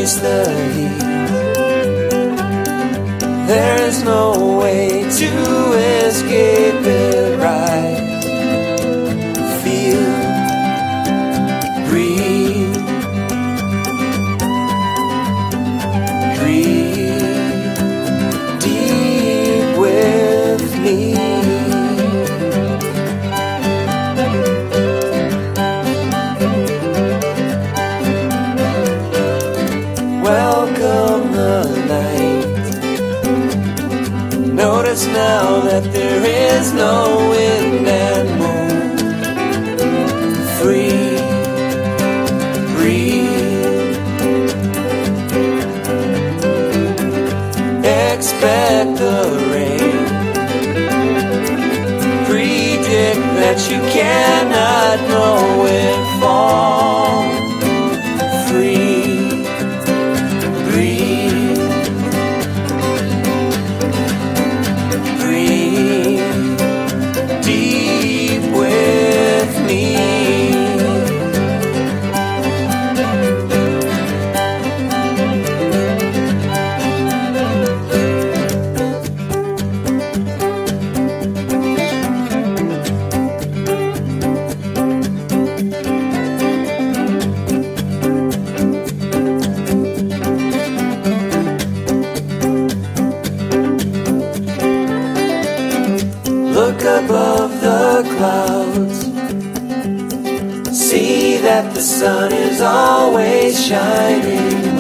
face the heat. There's no way to escape it. Rise, feel, breathe, breathe deep with me. Welcome the night. Notice now that there is no wind and moon. Free, breathe. Expect the rain. Predict that you cannot know it fall. Free. Look above the clouds. See that the sun is always shining.